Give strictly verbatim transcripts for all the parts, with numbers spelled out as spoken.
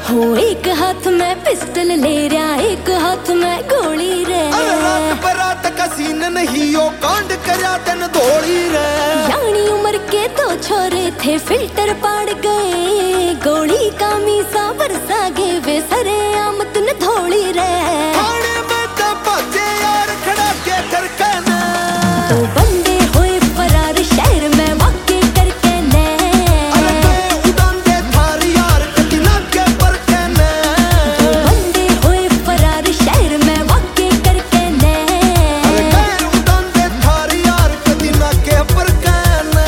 हो एक हाथ में पिस्टल ले रहा, एक हाथ में गोली रे। रात बरात का सीन नहीं यो कांड करा दिन धोली रे। यानी उम्र के दो छोरे थे फिल्टर पाड़ गए, गोली का मीसा बरसा गए वे सरे आमत न धोली रे। थाने में तो बचे यार खड़ा के करके ना, तो बंदे होए फरार शहर में वाक़ई करके ने। अरे मैं उड़ान दे थारी यार कदी ना के पर के ने। तो बंदे होए फरार शहर में वाक़ई करके ने। अरे मैं उड़ान दे थारी यार कदी ना के पर के ने।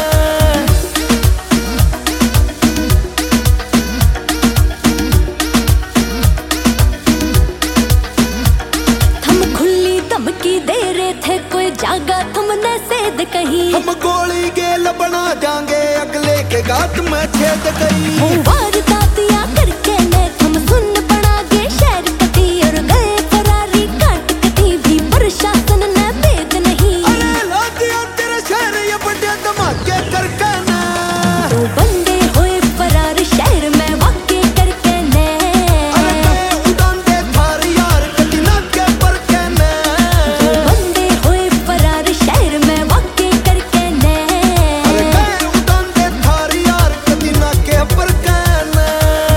थम खुली धमकी दे रहे थे कोई जागा तुमने सेध कही। हम गोली गेल बना जाएंगे अगले के गात में छेद गई। वो वारदातियां करके ने थम सुन पड़ा गे शहर कटी और गए फरारी काट कटी भी प्रशासन ने भेद नहीं। अरे लादिया तेरे शहर ये बड़े धमाके करके ना, तो बंदे होए फरार शहर में वाक़ई करके ने। अरे मैं उड़ान दे थारी यार कदी ना के पर के ने। तो बंदे होए फरार शहर में वाक़ई करके ने। अरे मैं उड़ान दे थारी यार कदी ना के पर के ने।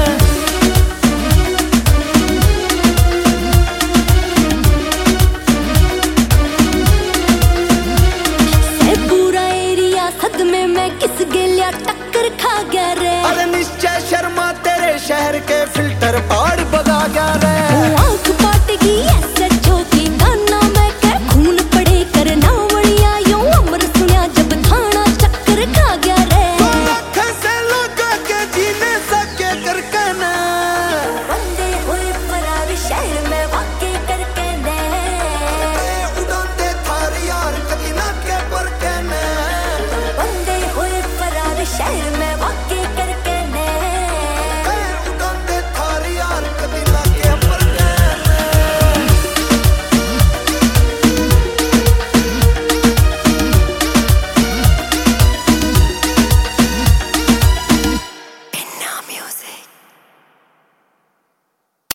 ए पूरा एरिया सदमे में किस गेलिया टक्कर खा गया रे। अरे निश्चय शर्मा तेरे शहर के फिल्टर पाड़ बगा गया रे।